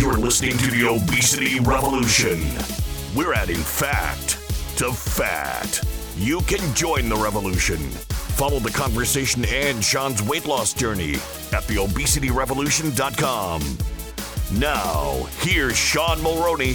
You're listening to the Obesity Revolution. We're adding fact to fat. You can join the revolution. Follow the conversation and Sean's weight loss journey at theobesityrevolution.com. Now, here's Sean Mulroney.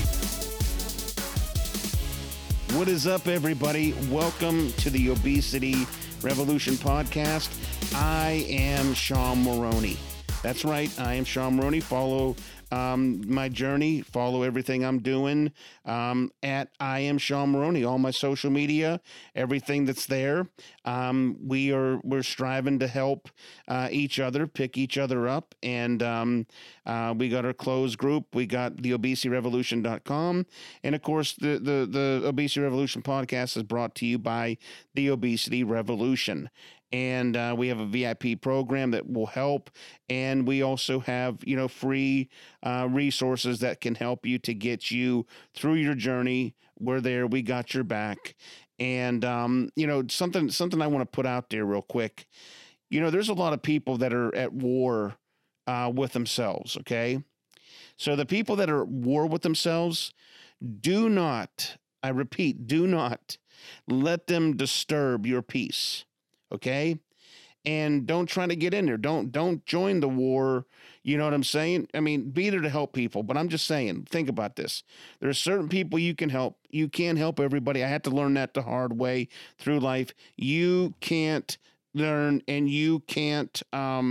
What is up, everybody? Welcome to the Obesity Revolution podcast. I am Sean Mulroney. That's right, I am Sean Mulroney. Follow my journey, follow everything I'm doing at I am Sean Mulroney, all my social media, everything that's there. We're striving to help each other, pick each other up, and we got our closed group. We got the obesityrevolution.com, and of course the Obesity Revolution podcast is brought to you by the Obesity Revolution. And we have a VIP program that will help. And we also have, free resources that can help you to get you through your journey. We're there. We got your back. And, something I want to put out there real quick. There's a lot of people that are at war with themselves, okay? So the people that are at war with themselves, do not, I repeat, do not let them disturb your peace. Okay. And don't try to get in there. Don't join the war. You know what I'm saying? I mean, be there to help people, but I'm just saying, think about this. There are certain people you can help. You can't help everybody. I had to learn that the hard way through life. You can't learn and you can't,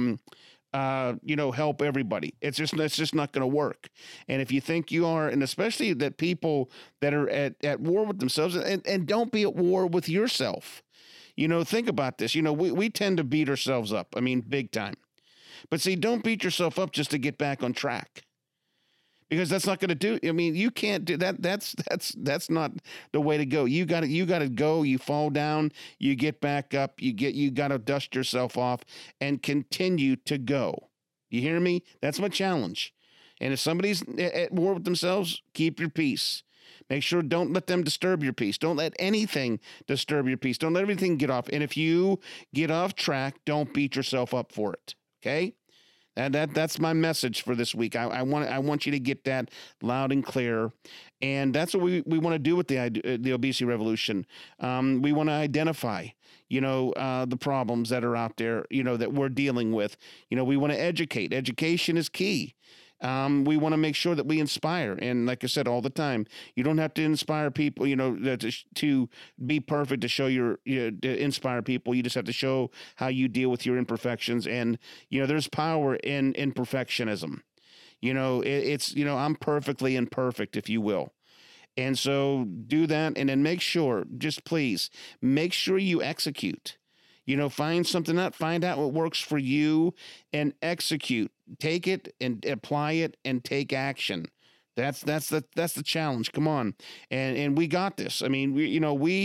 help everybody. It's just not going to work. And if you think you are, and especially that people that are at war with themselves, and don't be at war with yourself. Think about this. We tend to beat ourselves up. I mean, big time. But see, don't beat yourself up just to get back on track. Because that's not going to do. I mean, you can't do that. That's not the way to go. You got to go. You fall down. You get back up. You got to dust yourself off and continue to go. You hear me? That's my challenge. And if somebody's at war with themselves, keep your peace. Make sure don't let them disturb your peace. Don't let anything disturb your peace. Don't let everything get off. And if you get off track, don't beat yourself up for it. Okay? That's my message for this week. I want you to get that loud and clear. And that's what we want to do with the Obesity Revolution. We want to identify, the problems that are out there, that we're dealing with. We want to educate. Education is key. We want to make sure that we inspire. And like I said, all the time, you don't have to inspire people, to be perfect, to show to inspire people. You just have to show how you deal with your imperfections. And, there's power in imperfectionism. I'm perfectly imperfect, if you will. And so do that. And then please make sure you execute. Find something out, find out what works for you and execute. Take it and apply it and take action. That's the challenge. Come on. And we got this. I mean, we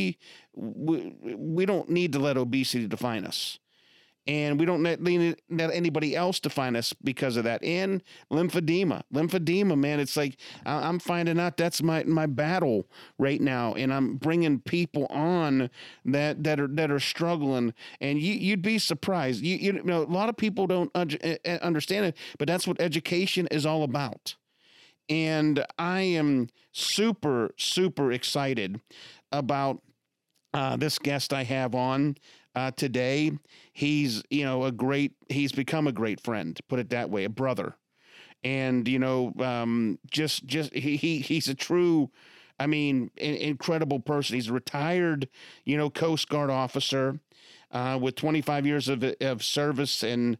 don't need to let obesity define us. And we don't let anybody else define us because of that. And lymphedema, man, it's like I'm finding out that's my battle right now, and I'm bringing people on that are struggling. And you'd be surprised. A lot of people don't understand it, but that's what education is all about. And I am super, super excited about this guest I have on today. He's, he's become a great friend, put it that way, a brother. And, he's a true, incredible person. He's a retired, Coast Guard officer, with 25 years of service. I'm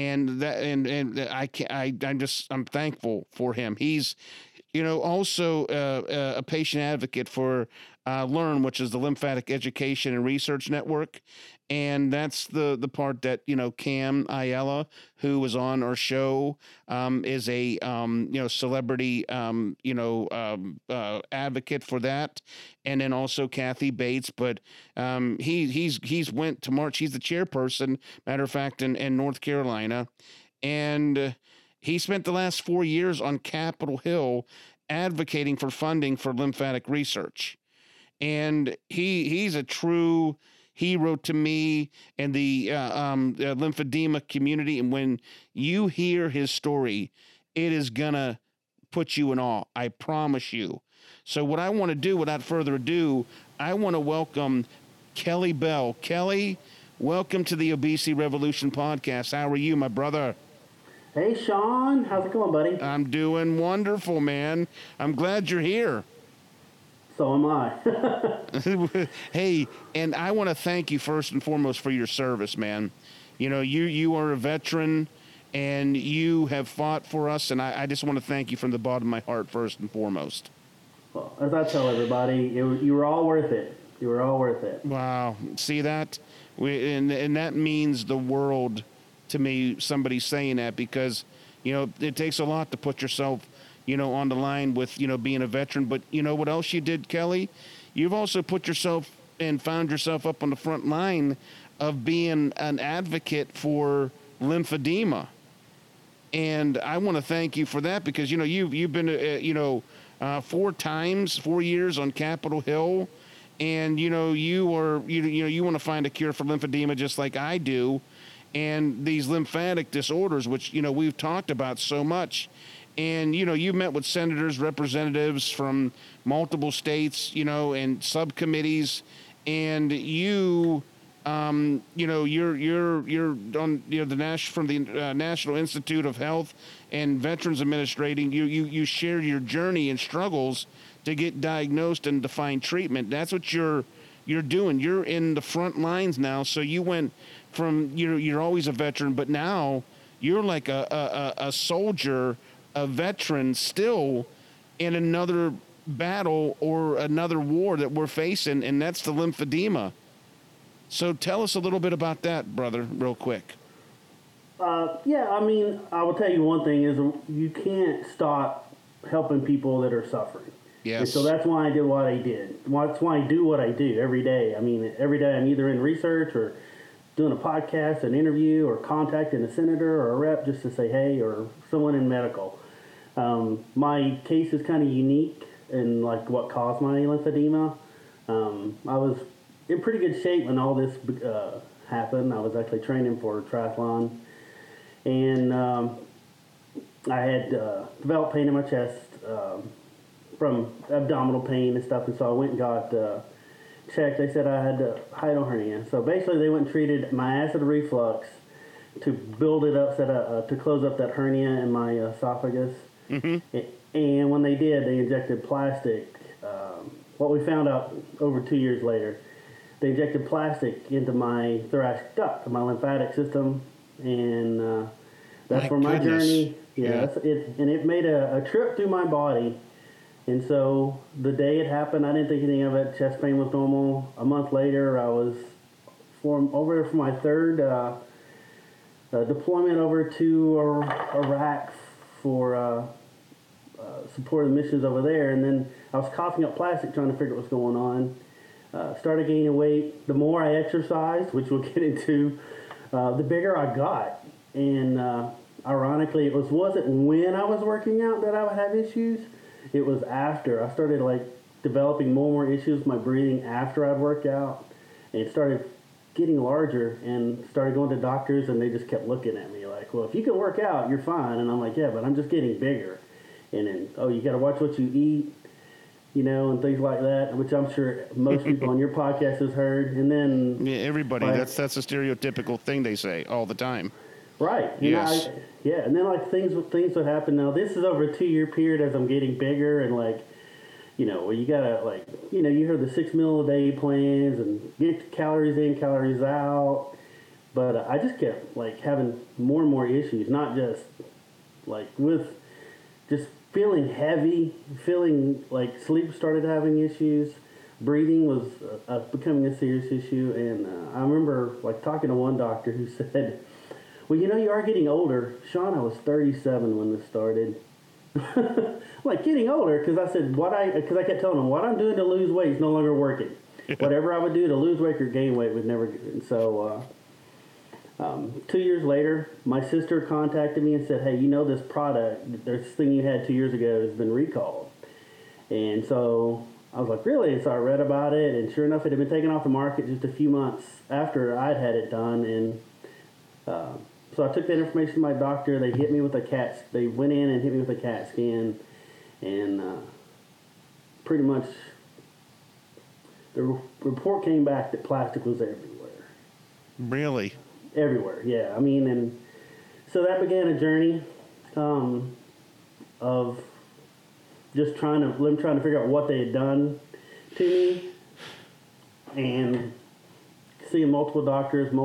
thankful for him. He's, also a patient advocate for LEARN, which is the Lymphatic Education and Research Network. And that's the part that, Cam Ayala, who was on our show, is a, celebrity, advocate for that. And then also Kathy Bates. But he's went to March. He's the chairperson, matter of fact, in North Carolina. And he spent the last 4 years on Capitol Hill advocating for funding for lymphatic research. And he's a true hero to me and the lymphedema community. And when you hear his story, it is gonna put you in awe. I promise you. So what I want to do, without further ado, I want to welcome Kelly Bell. Kelly, welcome to the Obesity Revolution podcast. How are you, my brother? Hey, Sean. How's it going, buddy? I'm doing wonderful, man. I'm glad you're here. So am I. Hey, and I want to thank you first and foremost for your service, man. You know, you are a veteran, and you have fought for us, and I just want to thank you from the bottom of my heart first and foremost. Well, as I tell everybody, you were all worth it. You were all worth it. Wow. See that? And that means the world to me, somebody saying that, because, you know, it takes a lot to put yourself, you know, on the line with, you know, being a veteran. But you know what else you did, Kelly? You've also put yourself and found yourself up on the front line of being an advocate for lymphedema. And I want to thank you for that, because, you know, you've been, 4 years on Capitol Hill. And, you know, you want to find a cure for lymphedema just like I do. And these lymphatic disorders, which, you know, we've talked about so much. And, you know, you met with senators, representatives from multiple states, you know, and subcommittees. And you, you know, you're on, you know, from the National Institute of Health and Veterans Administrating. You shared your journey and struggles to get diagnosed and to find treatment. That's what you're doing. You're in the front lines now. So you went from, you're always a veteran, but now you're like a soldier, a veteran still in another battle or another war that we're facing, and that's the lymphedema. So tell us a little bit about that, brother, real quick. Yeah, I mean, I will tell you one thing is you can't stop helping people that are suffering. Yes. And so that's why I did what I did. That's why I do what I do every day. I mean, every day I'm either in research or doing a podcast, an interview, or contacting a senator or a rep just to say hey, or someone in medical. My case is kind of unique in like what caused my lymphedema. I was in pretty good shape when all this happened. I was actually training for triathlon, and I had developed pain in my chest from abdominal pain and stuff, and so I went and got checked. They said I had a hiatal hernia. So basically they went and treated my acid reflux to build it up, to close up that hernia in my esophagus. Mm-hmm. And when they did, they injected plastic. What we found out over 2 years later, they injected plastic into my thoracic duct, my lymphatic system, and that's where my journey. Yeah. It made a trip through my body. And so the day it happened, I didn't think anything of it. Chest pain was normal. A month later, I was over for my third deployment over to Iraq for supporting missions over there. And then I was coughing up plastic trying to figure out what's going on. Started gaining weight. The more I exercised, which we'll get into, the bigger I got. And ironically, it wasn't when I was working out that I would have issues. It was after. I started like developing more issues with my breathing after I'd worked out, and it started getting larger, and started going to doctors, and they just kept looking at me like, well, if you can work out, you're fine. And I'm like, yeah, but I'm just getting bigger. And then, oh, you got to watch what you eat, you know, and things like that, which I'm sure most people on your podcast has heard. And then everybody, like, that's a stereotypical thing they say all the time. Right. Yes. And then like things would happen. Now this is over a 2-year period as I'm getting bigger, and like, you know, you gotta like, you know, you heard the 6 meal a day plans and get calories in, calories out. But I just kept like having more and more issues, not just like with just feeling heavy, feeling like sleep started having issues. Breathing was becoming a serious issue. And I remember like talking to one doctor who said, well, you know, you are getting older. Sean, I was 37 when this started. Like getting older, because I said because I kept telling him what I'm doing to lose weight is no longer working. Whatever I would do to lose weight or gain weight would never. And so 2 years later, my sister contacted me and said, "Hey, you know this product, this thing you had 2 years ago has been recalled." And so I was like, "Really?" And so I read about it, and sure enough, it had been taken off the market just a few months after I'd had it done, and. So I took that information to my doctor. They hit me with a CAT. They went in and hit me with a CAT scan, And pretty much the report came back that plastic was everywhere. Really? Everywhere, yeah. I mean, and so that began a journey of just trying to figure out what they had done to me, and seeing multiple doctors,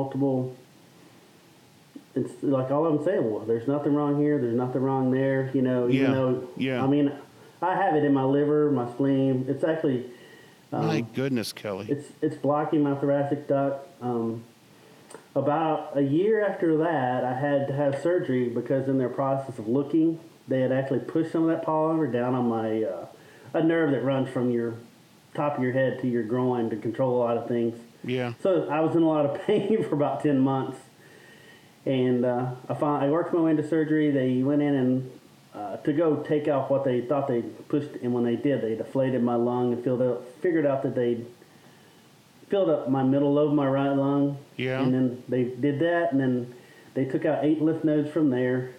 it's like all of them saying, well, there's nothing wrong here, there's nothing wrong there, even though, I mean, I have it in my liver, my spleen. It's actually, my goodness, Kelly. It's blocking my thoracic duct. About a year after that, I had to have surgery because in their process of looking, they had actually pushed some of that polymer down on my a nerve that runs from your top of your head to your groin to control a lot of things. Yeah. So I was in a lot of pain for about 10 months. And I worked my way into surgery. They went in and to go take out what they thought they pushed, and when they did, they deflated my lung and figured out that they'd filled up my middle lobe of my right lung. Yeah. And then they did that, and then they took out 8 lymph nodes from there,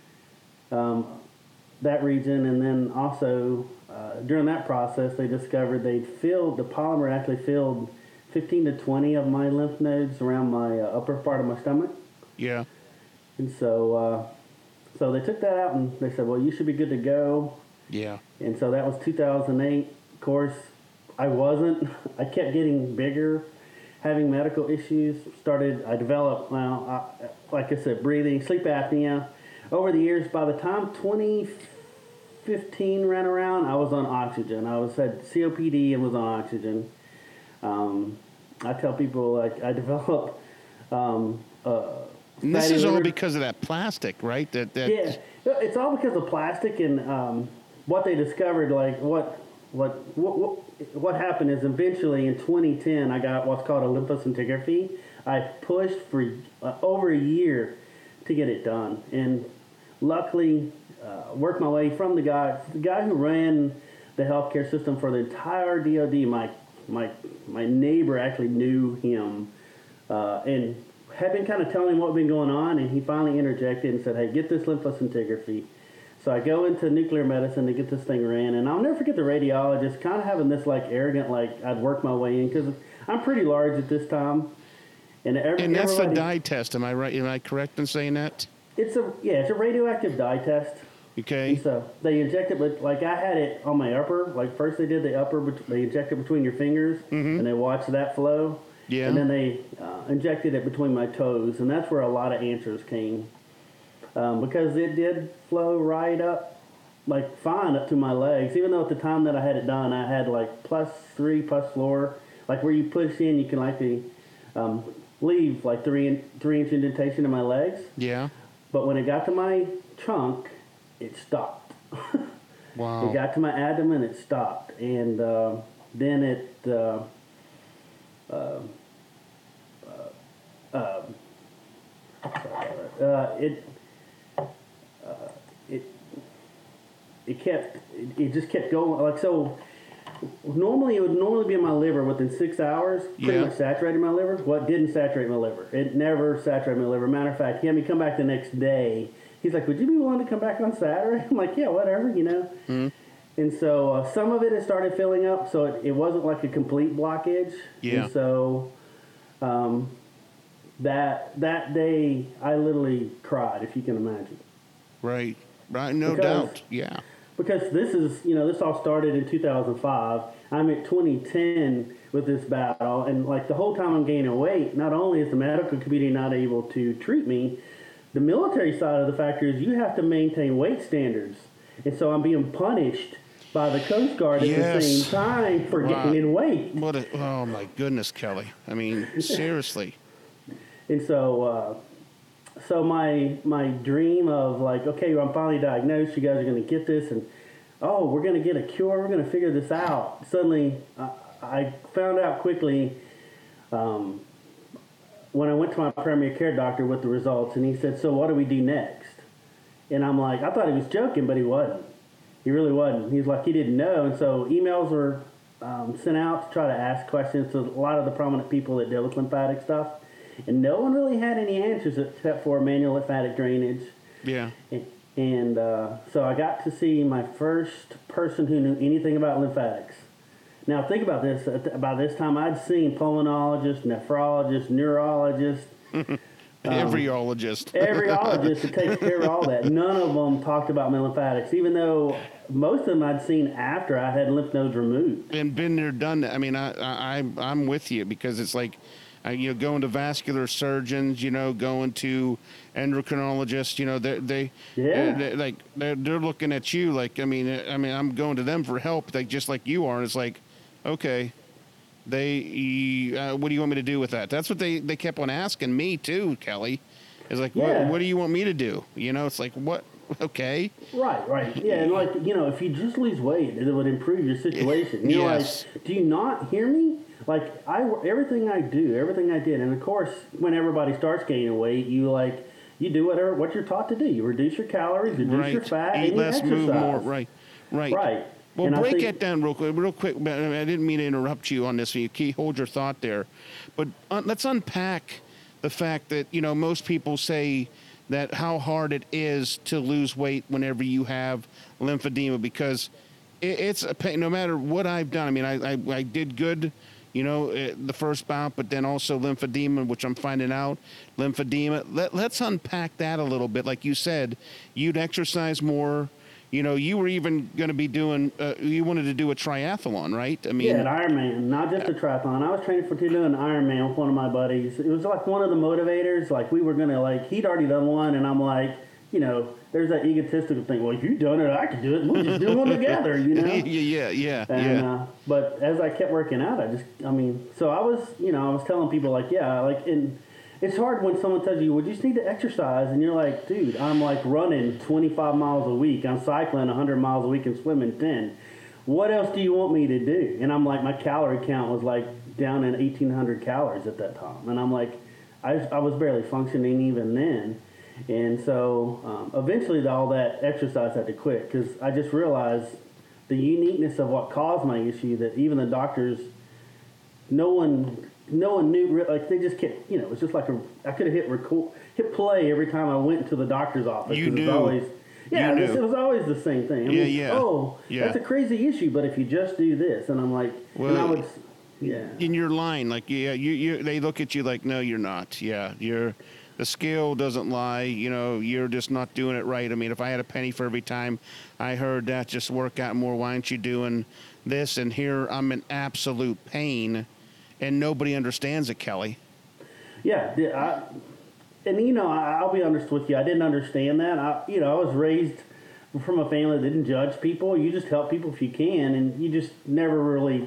that region, and then also during that process, they discovered the polymer actually filled 15 to 20 of my lymph nodes around my upper part of my stomach. Yeah. And so they took that out, and they said, well, you should be good to go. Yeah. And so that was 2008. Of course, I wasn't. I kept getting bigger, having medical issues. I developed, like I said, breathing, sleep apnea. Over the years, by the time 2015 ran around, I was on oxygen. I had COPD and was on oxygen. I tell people, like, I developed and this is all because of that plastic, right? Yeah, it's all because of plastic and what they discovered. Like what happened is eventually in 2010 I got what's called a lymphoscintigraphy. I pushed for over a year to get it done, and luckily worked my way from the guy who ran the healthcare system for the entire DoD. My neighbor actually knew him and had been kind of telling him what had been going on, and he finally interjected and said, hey, get this lymphoscintigraphy. So I go into nuclear medicine to get this thing ran, and I'll never forget the radiologist kind of having this like arrogant, like I'd work my way in, because I'm pretty large at this time. And that's the dye test, am I right? Am I correct in saying that? It's a radioactive dye test. Okay. And so they inject it, but like I had it on my upper. Like first they did the upper, they inject it between your fingers, and they watch that flow. Yeah. And then they injected it between my toes, and that's where a lot of answers came. Because it did flow right up, like fine up to my legs. Even though at the time that I had it done, I had like +3, +4, like where you push in, you can likely leave like 3-inch indentation in my legs. Yeah. But when it got to my trunk, it stopped. Wow. It got to my abdomen, it stopped, and then it. It just kept going. Like, so normally it would be in my liver within 6 hours, pretty much saturated my liver. What didn't saturate my liver? It never saturated my liver. Matter of fact, he had me come back the next day. He's like, would you be willing to come back on Saturday? I'm like, yeah, whatever, Mm-hmm. And so some of it has started filling up, so it wasn't like a complete blockage. Yeah. And so that day, I literally cried, if you can imagine. Right. No doubt. Yeah. Because this all started in 2005. I'm at 2010 with this battle, and like the whole time I'm gaining weight, not only is the medical community not able to treat me, the military side of the factor is you have to maintain weight standards. And so I'm being punished by the Coast Guard at the same time for gaining weight. Oh my goodness, Kelly. I mean, seriously. And so my dream of like, okay, I'm finally diagnosed, you guys are going to get this, and we're going to get a cure, we're going to figure this out. Suddenly, I found out quickly when I went to my primary care doctor with the results, and he said, so what do we do next? And I'm like, I thought he was joking, but he wasn't. He really wasn't. He's like, he didn't know. And so emails were sent out to try to ask questions to a lot of the prominent people that deal with lymphatic stuff. And no one really had any answers except for manual lymphatic drainage. Yeah. And so I got to see my first person who knew anything about lymphatics. Now think about this. By this time, I'd seen pulmonologists, nephrologists, neurologists. Every ologist. Every ologist that takes care of all that. None of them talked about my lymphatics, even though most of them I'd seen after I had lymph nodes removed. And been there, done that. I mean, I'm with you, because it's like, going to vascular surgeons, going to endocrinologists, they're looking at you like, I mean, I'm going to them for help, like just like you are. And it's like, okay. What do you want me to do with that? That's what they kept on asking me too, Kelly. It's like, what do you want me to do? It's like, what? Okay. Right. Yeah, and like, if you just lose weight, it would improve your situation. Yes. Like, do you not hear me? Like, everything I did, and of course, when everybody starts gaining weight, you do what you're taught to do. You reduce your calories, reduce your fat, eat and less, you exercise. move more. Right. Well, And break that down real quick. I didn't mean to interrupt you on this. You hold your thought there, but let's unpack the fact that most people say that how hard it is to lose weight whenever you have lymphedema, because it's a pain. No matter what I've done. I mean, I did good, the first bout, but then also lymphedema, which I'm finding out lymphedema. Let's unpack that a little bit. Like you said, you'd exercise more. You were even going to be doing, you wanted to do a triathlon, right? I mean, an Ironman, not just a triathlon. I was training to do an Ironman with one of my buddies. It was like one of the motivators. Like, we were going to, he'd already done one, and I'm like, there's that egotistical thing. Well, if you've done it, I can do it. We'll just do one together, Yeah. And, but as I kept working out, so I was telling people, and it's hard when someone tells you, well, you just need to exercise. And you're like, dude, I'm running 25 miles a week. I'm cycling 100 miles a week and swimming 10. What else do you want me to do? And I'm like, my calorie count was down in 1,800 calories at that time. And I'm like, I was barely functioning even then. And so eventually all that exercise had to quit, because I just realized the uniqueness of what caused my issue, that even the doctors, no one knew, they just kept, it's just like I could have hit play every time I went to the doctor's office. You knew. It was always the same thing. That's a crazy issue, but if you just do this, and I'm like, in your line, they look at you like, no, you're not. Yeah, the scale doesn't lie. You're just not doing it right. I mean, if I had a penny for every time I heard that, just work out more, why aren't you doing this? And here I'm in absolute pain. And nobody understands it, Kelly. Yeah, I'll be honest with you. I didn't understand that. I was raised from a family that didn't judge people. You just help people if you can, and you just never really,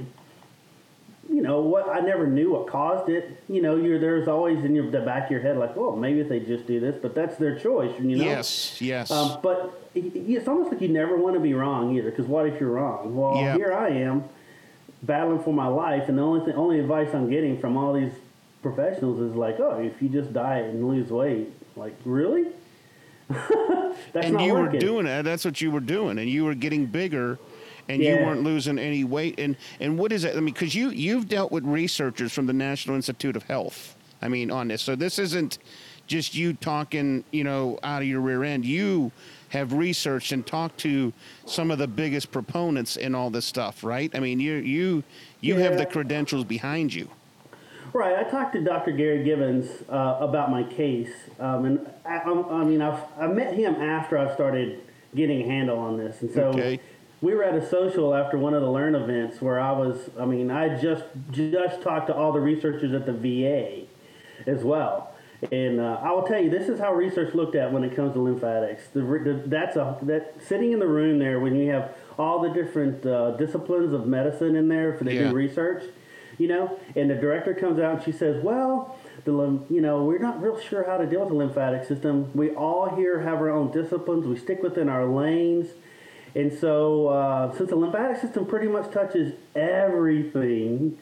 I never knew what caused it. There's always in the back of your head, like, well, maybe if they just do this, but that's their choice, Yes. But it's almost like you never want to be wrong either, because what if you're wrong? Well, Here I am, battling for my life, and the only advice I'm getting from all these professionals is like, oh, if you just diet and lose weight. Like, really? That's and not you working. Were doing it. That's what you were doing, and you were getting bigger, and you weren't losing any weight. And what is it? I mean, because you've dealt with researchers from the National Institute of Health. I mean, on this, so this isn't just you talking, out of your rear end. You have researched and talked to some of the biggest proponents in all this stuff, right? I mean, you have the credentials behind you. Right. I talked to Dr. Gary Gibbons about my case, and I met him after I started getting a handle on this, and so we were at a social after one of the Learn events where I just talked to all the researchers at the VA as well. And I will tell you, this is how research looked at when it comes to lymphatics. That sitting in the room there when you have all the different disciplines of medicine in there for they do research, and the director comes out and she says, well, we're not real sure how to deal with the lymphatic system. We all here have our own disciplines. We stick within our lanes. And so since the lymphatic system pretty much touches everything,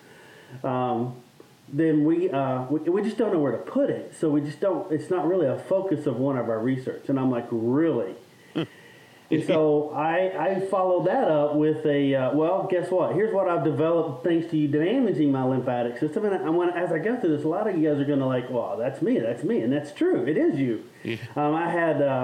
then we just don't know where to put it. So we just don't. It's not really a focus of one of our research. And I'm like, really? And so I followed that up with well, guess what? Here's what I've developed thanks to you damaging my lymphatic system. And as I go through this, a lot of you guys are going to well, that's me, and that's true. It is you. Yeah. I had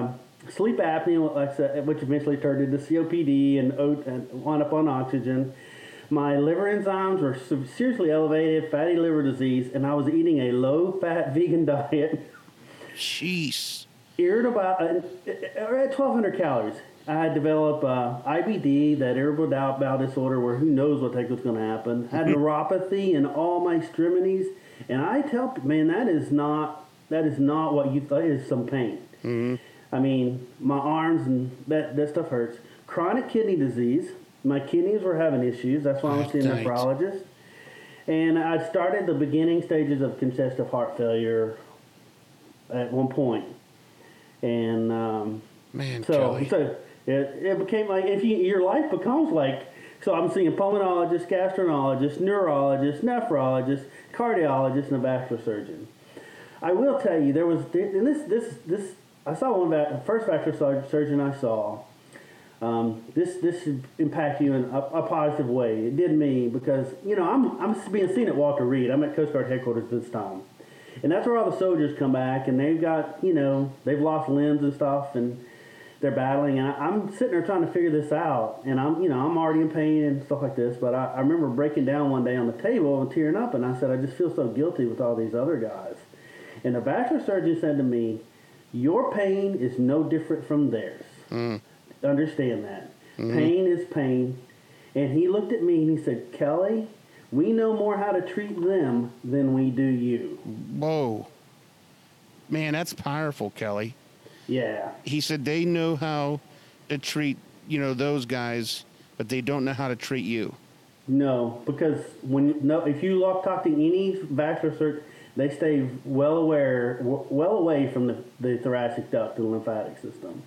sleep apnea, like I said, which eventually turned into COPD and wound up on oxygen. My liver enzymes were seriously elevated, fatty liver disease, and I was eating a low-fat vegan diet. Jeez. Irritable at 1,200 calories. I had developed IBD, that irritable bowel disorder, where who knows what the heck was going to happen. I had neuropathy in all my extremities, and I tell people, man, that is not what you thought. It is some pain. Mm-hmm. I mean, my arms and that stuff hurts. Chronic kidney disease. My kidneys were having issues. That's why I was seeing a nephrologist. And I started the beginning stages of congestive heart failure at one point. And Man, so Kelly. it became like, your life becomes like, so I'm seeing pulmonologist, gastroenterologist, neurologist, nephrologist, cardiologist, and a vascular surgeon. I will tell you, there was, and this I saw first vascular surgeon I saw. This should impact you in a positive way. It did me because, I'm being seen at Walter Reed. I'm at Coast Guard headquarters this time. And that's where all the soldiers come back, and they've got, they've lost limbs and stuff, and they're battling. And I'm sitting there trying to figure this out, and I'm already in pain and stuff like this. But I remember breaking down one day on the table and tearing up, and I said, I just feel so guilty with all these other guys. And the vascular surgeon said to me, your pain is no different from theirs. Understand that. Pain is pain. And he looked at me and he said, Kelly, we know more how to treat them than we do you. Whoa. Man, that's powerful, Kelly. Yeah. He said they know how to treat, those guys, but they don't know how to treat you. No, because if you talk to any vascular surgeon, they stay well away from the thoracic duct and the lymphatic system.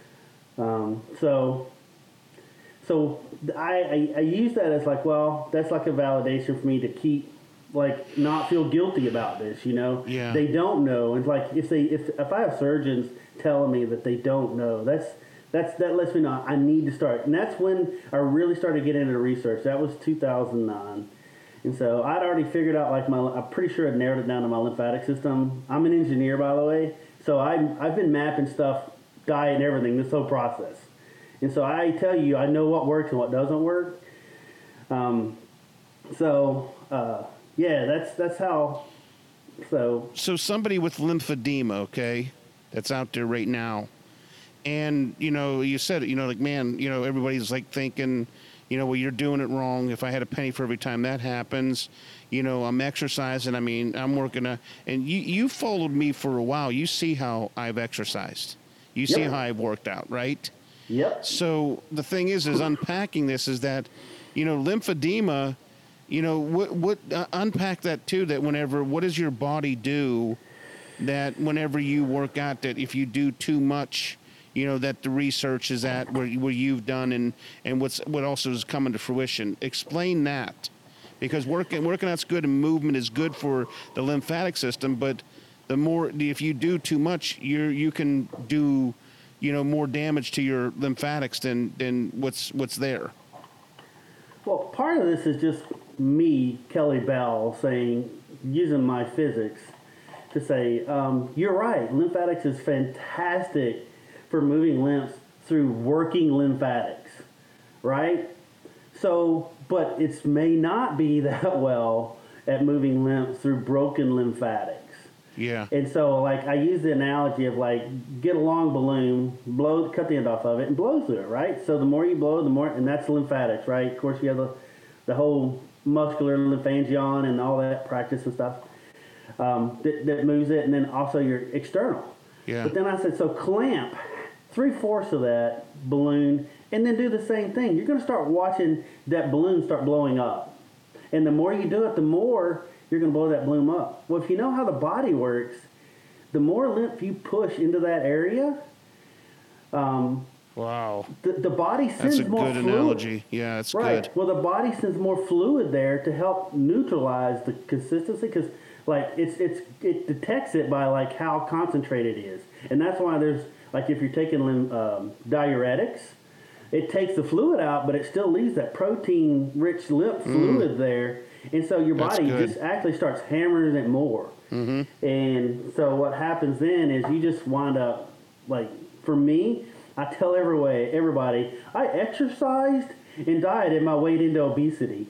So I use that as like, well, that's like a validation for me to keep, like, not feel guilty about this, Yeah. They don't know. And like, if I have surgeons telling me that they don't know, that lets me know I need to start. And that's when I really started getting into research. That was 2009. And so I'd already figured out, like, I'm pretty sure I'd narrowed it down to my lymphatic system. I'm an engineer, by the way. So I've been mapping stuff, diet and everything, this whole process. And so I tell you, I know what works and what doesn't work. That's how. So somebody with lymphedema, okay, that's out there right now, and you said it, like, man, everybody's like thinking, well, you're doing it wrong. If I had a penny for every time that happens, I'm exercising. I mean, I'm working and you followed me for a while. You see how I've exercised. You see how I've worked out, right? Yep. So the thing is unpacking this is that, lymphedema, what unpack that too, that what does your body do that whenever you work out, that if you do too much, that the research is at where you've done and what also is coming to fruition. Explain that, because working out's good and movement is good for the lymphatic system, but if you do too much, you can do, more damage to your lymphatics than what's there. Well, part of this is just me, Kelly Bell, using my physics to say, you're right, lymphatics is fantastic for moving lymphs through working lymphatics, right? So, but it may not be that well at moving lymph through broken lymphatics. Yeah. And so, like, I use the analogy of, like, get a long balloon, cut the end off of it, and blow through it, right? So the more you blow, the more, and that's lymphatics, right? Of course, you have the whole muscular lymphangion and all that practice and stuff that moves it, and then also your external. Yeah. But then I said, so clamp 3/4 of that balloon, and then do the same thing. You're going to start watching that balloon start blowing up. And the more you do it, the more you're going to blow that balloon up. Well, if you know how the body works, the more lymph you push into that area, wow, the body sends more fluid. That's a good analogy. Yeah, it's right. good. Well, the body sends more fluid there to help neutralize the consistency, because, like, it detects it by, like, how concentrated it is. And that's why there's, like, if you're taking diuretics, it takes the fluid out, but it still leaves that protein-rich lymph fluid there. And so your body just actually starts hammering it more. Mm-hmm. And so what happens then is you just wind up, like, for me, I tell everybody, I exercised and dieted my way into obesity.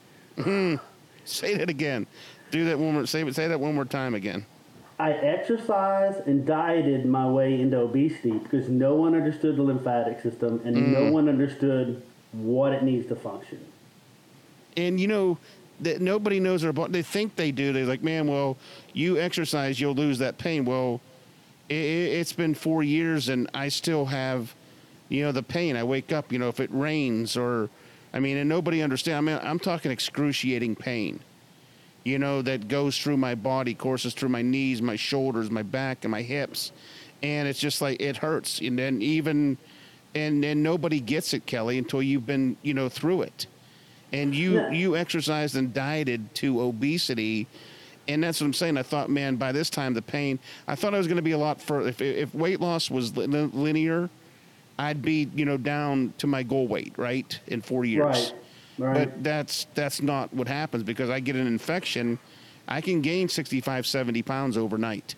Say that again. Do that one more. Say that one more time again. I exercised and dieted my way into obesity because no one understood the lymphatic system and no one understood what it needs to function. And you know that nobody knows their body. They think they do. They're like, man, well, you exercise, you'll lose that pain. Well, it's been 4 years and I still have, you know, the pain. I wake up, you know, if it rains or, I mean, and nobody understands. I mean, I'm talking excruciating pain, you know, that goes through my body, courses through my knees, my shoulders, my back, and my hips. And it's just like, it hurts. And then and nobody gets it, Kelly, until you've been, you know, through it. And you exercised and dieted to obesity. And that's what I'm saying. I thought, man, by this time, the pain, I thought I was going to be a lot further. If weight loss was linear, I'd be, you know, down to my goal weight, right, in 4 years. Right. But that's not what happens because I get an infection. I can gain 65, 70 pounds overnight.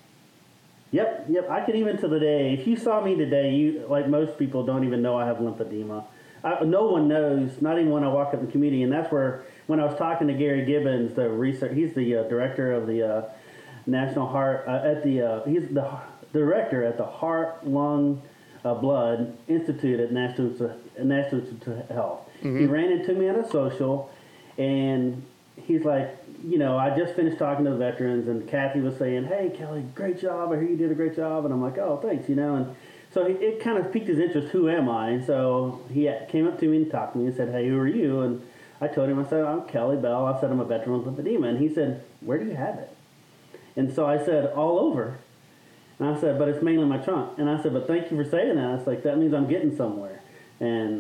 Yep. I could even to the day. If you saw me today, you, like most people, don't even know I have lymphedema. No one knows, not even when I walk up in the community. And that's where, when I was talking to Gary Gibbons, the research, he's the director of the National Heart, he's the director at the Heart, Lung, Blood Institute at National Institute of Health. Mm-hmm. He ran into me at a social, and he's like, you know, I just finished talking to the veterans, and Kathy was saying, hey, Kelly, great job. I hear you did a great job. And I'm like, oh, thanks, you know. And so it kind of piqued his interest, who am I? And so he came up to me and talked to me and said, hey, who are you? And I told him, I said, I'm Kelly Bell. I said, I'm a veteran with lymphedema. And he said, where do you have it? And so I said, all over. And I said, but it's mainly my trunk. And I said, but thank you for saying that. I was like, that means I'm getting somewhere. And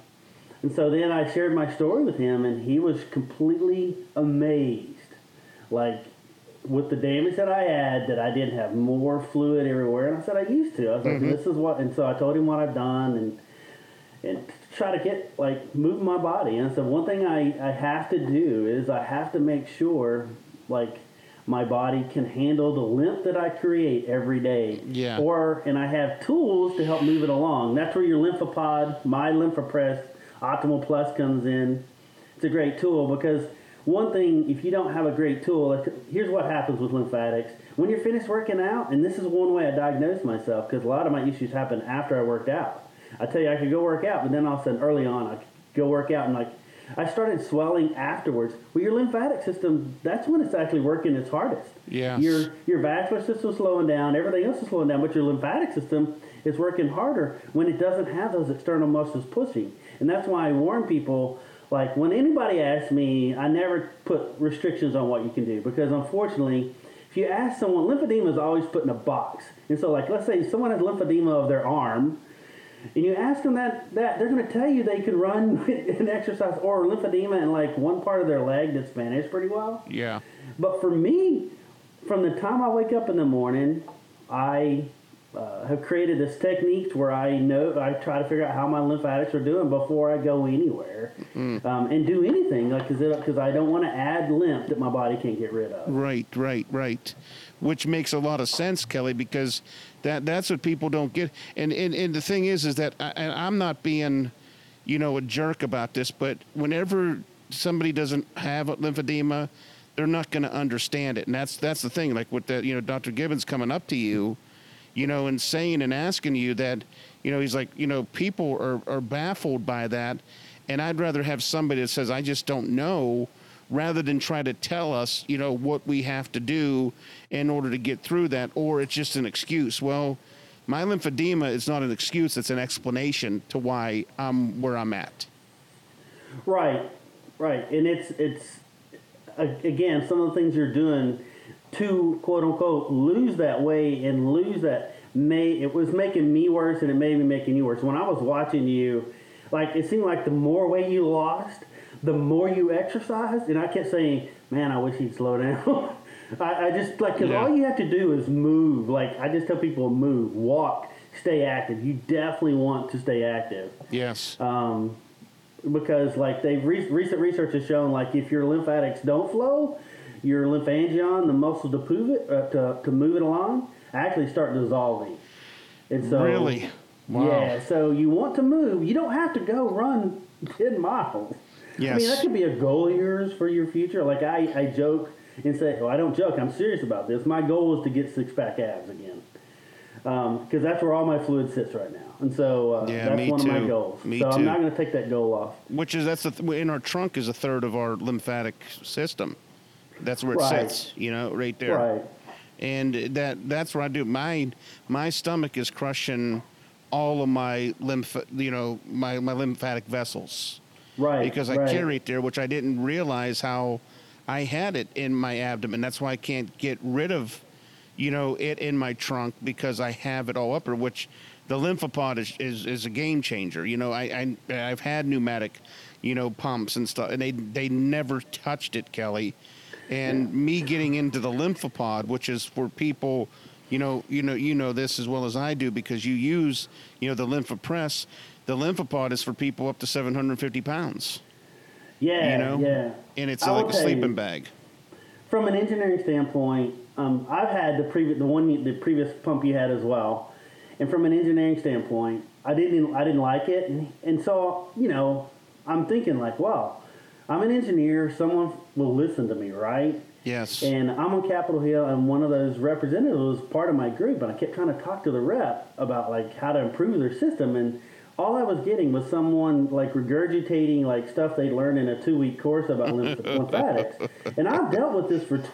so then I shared my story with him, and he was completely amazed. Like, with the damage that I had, that I didn't have more fluid everywhere. And I said, I used to. I was like, this is what, and so I told him what I've done and try to get, like, move my body. And I said, one thing I have to do is I have to make sure, like, my body can handle the lymph that I create every day. Yeah. And I have tools to help move it along. That's where your Lymphopod, my Lymphopress Optimal Plus comes in. It's a great tool because one thing, if you don't have a great tool, here's what happens with lymphatics. When you're finished working out, and this is one way I diagnosed myself because a lot of my issues happen after I worked out. I tell you, I could go work out, but then all of a sudden, early on, I could go work out and like, I started swelling afterwards. Well, your lymphatic system, that's when it's actually working its hardest. Yes. Your vascular system's slowing down, everything else is slowing down, but your lymphatic system is working harder when it doesn't have those external muscles pushing. And that's why I warn people, like when anybody asks me, I never put restrictions on what you can do because unfortunately, if you ask someone, lymphedema is always put in a box. And so like, let's say someone has lymphedema of their arm, and you ask them that they're going to tell you they can run and exercise or lymphedema in like one part of their leg that's managed pretty well. Yeah. But for me, from the time I wake up in the morning, I have created this technique where I try to figure out how my lymphatics are doing before I go anywhere and do anything, like because I don't want to add lymph that my body can't get rid of. Right. Which makes a lot of sense, Kelly, because that's what people don't get. And the thing is that I'm not being, you know, a jerk about this, but whenever somebody doesn't have lymphedema, they're not going to understand it. And that's the thing. Like with the, you know, Dr. Gibbons coming up to you, you know, and saying and asking you that, you know, he's like, you know, people are baffled by that. And I'd rather have somebody that says, I just don't know, rather than try to tell us, you know, what we have to do in order to get through that, or it's just an excuse. Well, my lymphedema is not an excuse. It's an explanation to why I'm where I'm at. Right. And it's again, some of the things you're doing to quote unquote lose that weight and lose that it was making me worse and it made me making you worse. When I was watching you, like it seemed like the more weight you lost, the more you exercised, and I kept saying, man, I wish he'd slow down. I just like, because all you have to do is move. Like I just tell people, move, walk, stay active. You definitely want to stay active. Yes. Because like recent research has shown, like if your lymphatics don't flow, your lymphangion, the muscle to move it along, actually start dissolving. And so, really? Wow. Yeah, so you want to move. You don't have to go run 10 miles. Yes. I mean, that could be a goal of yours for your future. Like I joke and say, well, I don't joke. I'm serious about this. My goal is to get six-pack abs again. Because that's where all my fluid sits right now. And so that's one of my goals. Me so too. I'm not going to take that goal off. Which is, in our trunk is a third of our lymphatic system. That's where it Right. sits, right there. Right. And that's what I do. My stomach is crushing all of my my lymphatic vessels. Right. Because I carry it there, which I didn't realize how I had it in my abdomen. That's why I can't get rid of, it in my trunk, because I have it all up there, which the lymphopod is a game changer. I've had pneumatic, pumps and stuff, and they never touched it, Kelly. And me getting into the lymphopod, which is for people, you know this as well as I do, because you use, the LymphaPress. The lymphopod is for people up to 750 pounds. Yeah, yeah. And it's like a sleeping bag. From an engineering standpoint, I've had the previous pump you had as well, and from an engineering standpoint, I didn't like it, and so I'm thinking like, wow, I'm an engineer. Someone will listen to me, right? Yes. And I'm on Capitol Hill, and one of those representatives was part of my group, and I kept trying to talk to the rep about like how to improve their system, and all I was getting was someone like regurgitating like stuff they learned in a 2-week course about lymphatics. And I've dealt with this for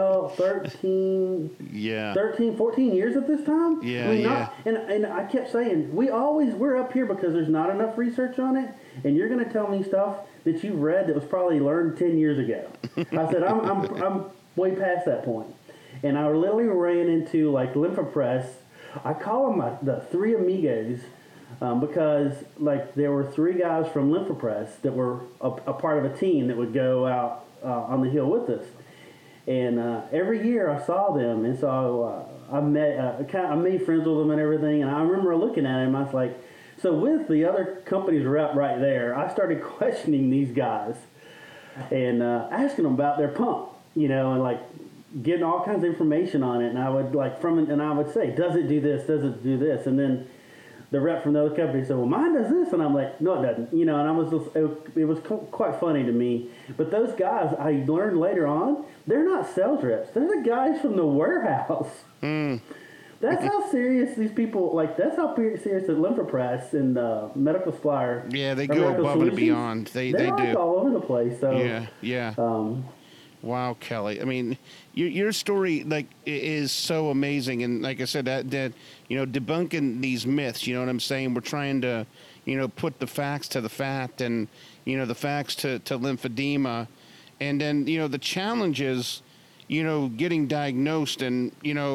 13, 14 years at this time. Yeah, And I kept saying, we're up here because there's not enough research on it, and you're going to tell me stuff that you've read that was probably learned 10 years ago. I said, I'm way past that point. And I literally ran into like LymphaPress. I call them the three amigos. Because like there were 3 guys from LymphaPress that were a part of a team that would go out on the hill with us, and every year I saw them, and so I made friends with them and everything. And I remember looking at him, I was like, so with the other company's rep right there, I started questioning these guys and asking them about their pump, and like getting all kinds of information on it. And I would I would say, does it do this? Does it do this? And then the rep from the other company said, well, mine does this. And I'm like, no, it doesn't. And I was just, it was quite funny to me. But those guys, I learned later on, they're not sales reps. They're the guys from the warehouse. That's how serious these people, that's how serious the LymphaPress and Medical Supply. Yeah, they go above and beyond. They do. all over the place. So, yeah. Wow, Kelly. I mean, your story is so amazing, and like I said, that debunking these myths. You know what I'm saying? We're trying to, put the facts to the fact, and the facts to lymphedema, and then the challenges, getting diagnosed, and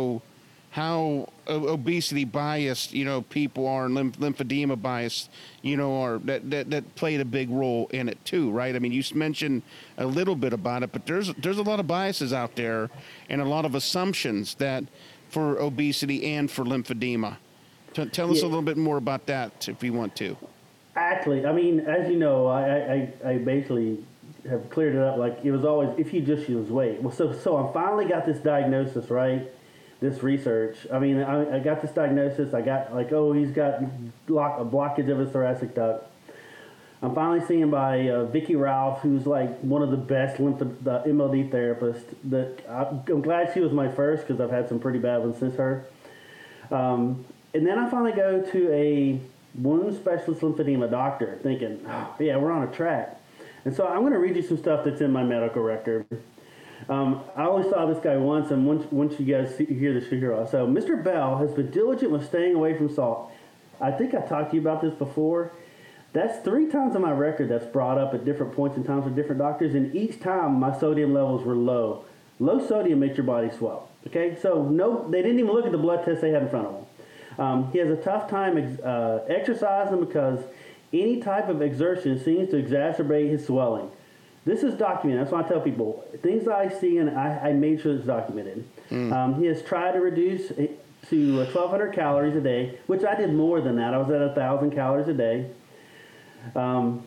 how obesity biased, people are, and lymphedema biased, are that played a big role in it too, right? I mean, you mentioned a little bit about it, but there's a lot of biases out there and a lot of assumptions that for obesity and for lymphedema. Tell us a little bit more about that if you want to. Actually, I mean, as you know, I basically have cleared it up. Like it was always, if you just lose weight. Well, so I finally got this diagnosis, right? This research. I mean, I got this diagnosis. I got he's got a blockage of his thoracic duct. I'm finally seen by Vicki Ralph, who's like one of the best the MLD therapists. I'm glad she was my first because I've had some pretty bad ones since her. And then I finally go to a wound specialist lymphedema doctor, thinking, oh, yeah, we're on a track. And so I'm going to read you some stuff that's in my medical record. I only saw this guy once, and once you guys hear this, you hear. So, Mr. Bell has been diligent with staying away from salt. I think I talked to you about this before. That's 3 times on my record that's brought up at different points in time with different doctors, and each time my sodium levels were low. Low sodium makes your body swell. Okay, so no, they didn't even look at the blood test they had in front of him. He has a tough time exercising because any type of exertion seems to exacerbate his swelling. This is documented. That's why I tell people things that I see, and I made sure it's documented. He has tried to reduce to 1,200 calories a day, which I did more than that. I was at 1,000 calories a day, and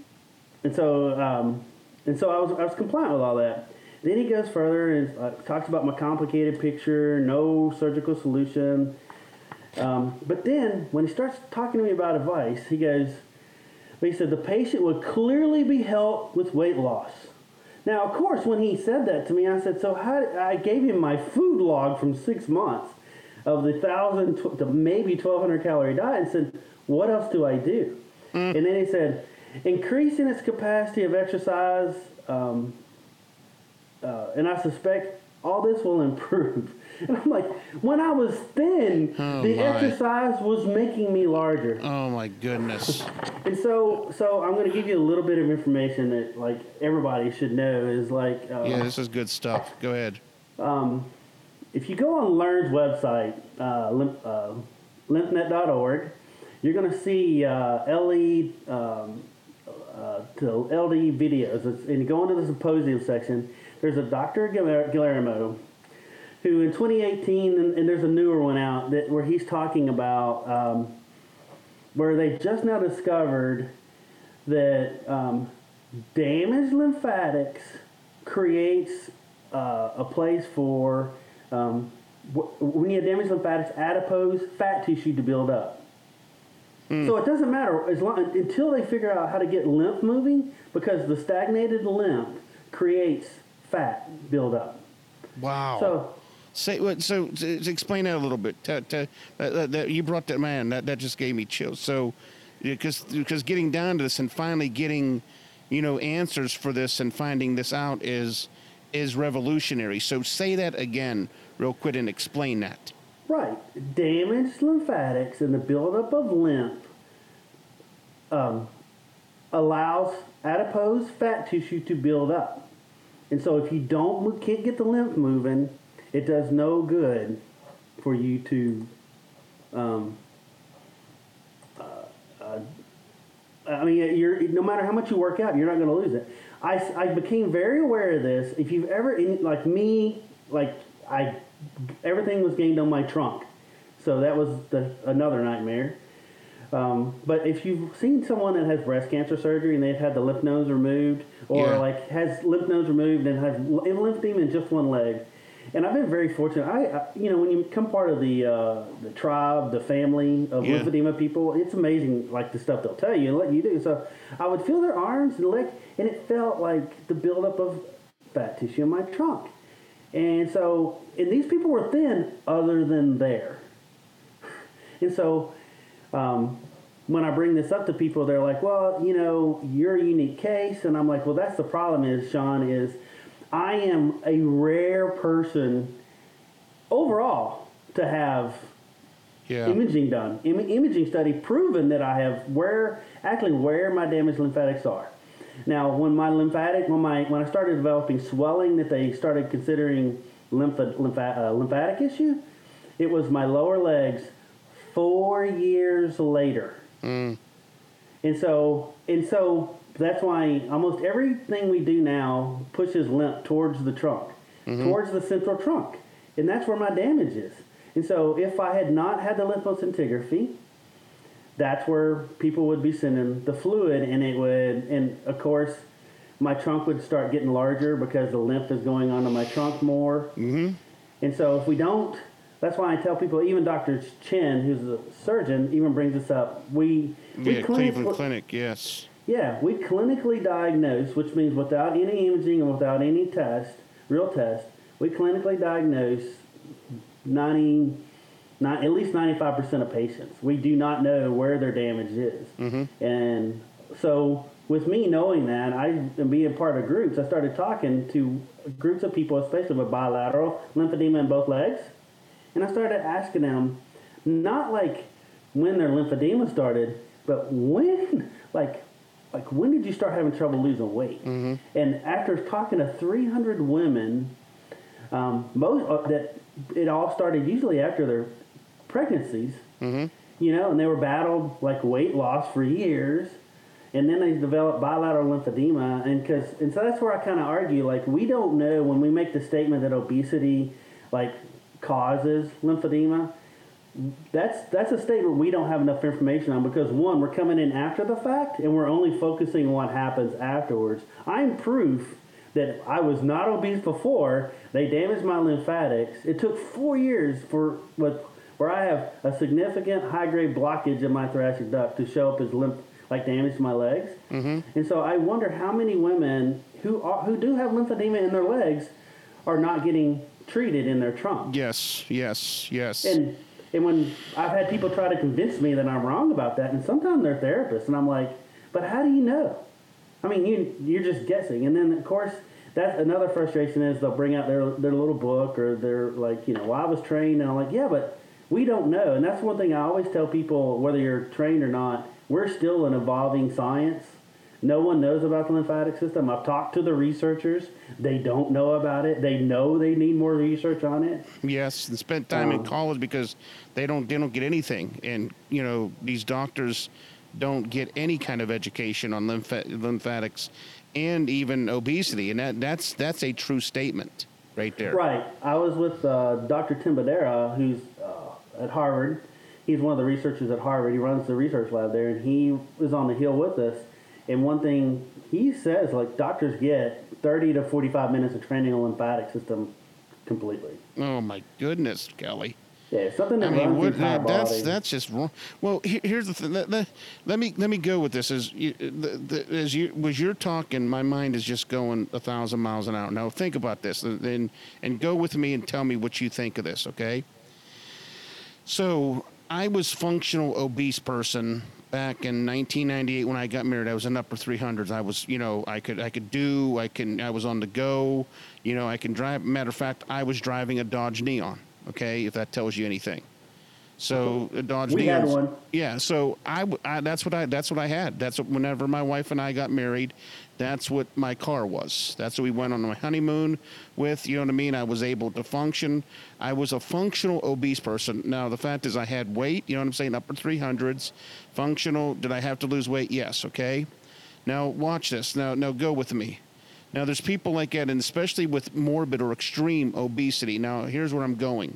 so I was compliant with all that. Then he goes further and talks about my complicated picture, no surgical solution. But then when he starts talking to me about advice, he said the patient would clearly be helped with weight loss. Now, of course, when he said that to me, I said, so I gave him my food log from 6 months of the 1,000 to maybe 1,200 calorie diet and said, what else do I do? And then he said, increasing its capacity of exercise, and I suspect all this will improve. And I'm like, when I was thin, exercise was making me larger. Oh my goodness. And so I'm going to give you a little bit of information that like everybody should know is like. Yeah, this is good stuff. Go ahead. If you go on Learn's website, lymphnet.org, you're going to see LD videos. And you go into the symposium section. There's a Dr. Guillermo, who in 2018, and there's a newer one out where he's talking about where they just now discovered that damaged lymphatics creates a place for when you have damaged lymphatics, adipose fat tissue to build up. So it doesn't matter until they figure out how to get lymph moving, because the stagnated lymph creates fat buildup. Wow. So explain that a little bit. You brought that, man. That just gave me chills. So, because getting down to this and finally getting, answers for this and finding this out is revolutionary. So say that again, real quick, and explain that. Right. Damaged lymphatics and the buildup of lymph allows adipose fat tissue to build up. And so if you can't get the lymph moving, it does no good for you to, no matter how much you work out, you're not going to lose it. I became very aware of this. If you've ever, everything was gained on my trunk. So that was another nightmare. But if you've seen someone that has breast cancer surgery and they've had the lymph nodes removed, or has lymph nodes removed and has lymphedema in just one leg, and I've been very fortunate. When you become part of the tribe, the family of lymphedema people, it's amazing, like the stuff they'll tell you and let you do. So I would feel their arms and leg, and it felt like the buildup of fat tissue in my trunk. And these people were thin other than there. And so when I bring this up to people, they're like, well, you're a unique case. And I'm like, well, that's the problem is, Sean, is I am a rare person overall to have imaging done. Imaging study proven that I have where my damaged lymphatics are. Now, when I started developing swelling that they started considering lymphatic issue, it was my lower legs 4 years later. And so that's why almost everything we do now pushes lymph towards the trunk, towards the central trunk. And that's where my damage is. And so if I had not had the lymphoscintigraphy, that's where people would be sending the fluid, and of course, my trunk would start getting larger because the lymph is going onto my trunk more. And so if we don't, that's why I tell people, even Dr. Chen, who's a surgeon, even brings this up. Cleveland Clinic, yes. Yeah, we clinically diagnose, which means without any imaging and without any real test, we clinically diagnose at least 95% of patients. We do not know where their damage is. And so with me knowing that, and being part of groups, I started talking to groups of people, especially with bilateral lymphedema in both legs. And I started asking them, not like when their lymphedema started, but when did you start having trouble losing weight? And after talking to 300 women, it all started usually after their pregnancies, and they were battled like weight loss for years, and then they developed bilateral lymphedema, and so that's where I kind of argue, like, we don't know when we make the statement that obesity causes lymphedema. That's a statement we don't have enough information on, because one, we're coming in after the fact and we're only focusing on what happens afterwards. I'm proof that I was not obese before. They damaged my lymphatics. It took 4 years where where I have a significant high-grade blockage in my thoracic duct to show up as like damage to my legs. Mm-hmm. And so I wonder how many women who do have lymphedema in their legs are not getting treated in their trunk. Yes. And when I've had people try to convince me that I'm wrong about that, and sometimes they're therapists, and I'm like, but how do you know? I mean, you're just guessing. And then, of course, that's another frustration is they'll bring out their little book or they're like, well, I was trained. And I'm like, yeah, but we don't know. And that's one thing I always tell people, whether you're trained or not, we're still an evolving science. No one knows about the lymphatic system. I've talked to the researchers. They don't know about it. They know they need more research on it. Yes, and spent time in college because they don't get anything. And, these doctors don't get any kind of education on lymphatics and even obesity. And that's a true statement right there. Right. I was with Dr. Tim Badera, who's at Harvard. He's one of the researchers at Harvard. He runs the research lab there, and he was on the Hill with us. And one thing he says, like, doctors get 30 to 45 minutes of training on the lymphatic system completely. Oh, my goodness, Kelly. Yeah, something that runs the entire body. That's just wrong. Well, here's the thing. Let me go with this. As you're talking, my mind is just going 1,000 miles an hour. Now, think about this, and go with me and tell me what you think of this, okay? So, I was functional obese person back in 1998 when I got married. I was in upper 300s. I was, I was on the go. I can drive. Matter of fact, I was driving a Dodge Neon. Okay, if that tells you anything. So a Dodge Neon. We had one. Yeah. So that's what I had. That's what, whenever my wife and I got married, that's what my car was. That's what we went on my honeymoon with. You know what I mean? I was able to function. I was a functional obese person. Now the fact is, I had weight. You know what I'm saying? Upper 300s. Functional. Did I have to lose weight? Yes. Okay. Now watch this. Now go with me. Now, there's people like that, and especially with morbid or extreme obesity. Now, here's where I'm going.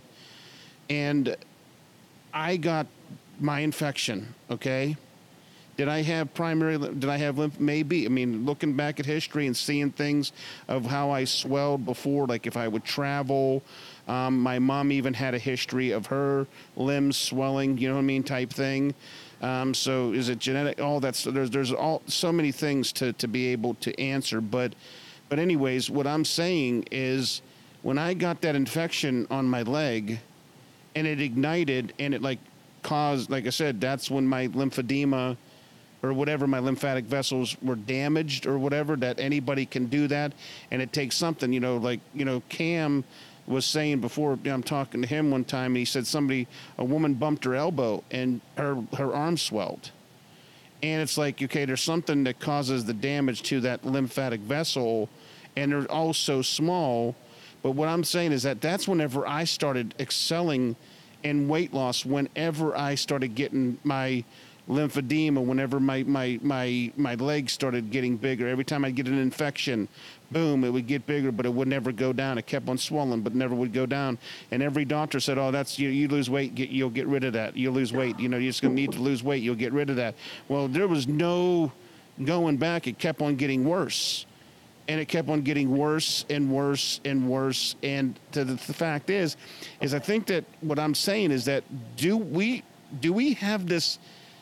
And I got my infection, okay? Did I have lymph? Maybe. I mean, looking back at history and seeing things of how I swelled before, like if I would travel. My mom even had a history of her limbs swelling, you know what I mean, type thing. So is it genetic? All that's, there's so many things to be able to answer, But anyways, what I'm saying is when I got that infection on my leg and it ignited and it caused, like I said, that's when my lymphedema or whatever, my lymphatic vessels were damaged or whatever, that anybody can do that. And it takes something, Cam was saying before, I'm talking to him one time and he said a woman bumped her elbow and her arm swelled. And it's like, okay, there's something that causes the damage to that lymphatic vessel, and they're all so small. But what I'm saying is that's whenever I started excelling in weight loss, whenever I started getting my lymphedema, whenever my legs started getting bigger. Every time I'd get an infection, boom, it would get bigger, but it would never go down. It kept on swelling, but never would go down. And every doctor said, oh, that's you lose weight, you'll get rid of that. You'll lose weight. You're just going to need to lose weight. You'll get rid of that. Well, there was no going back. It kept on getting worse. And it kept on getting worse and worse and worse. And the fact is I think that what I'm saying is that do we have this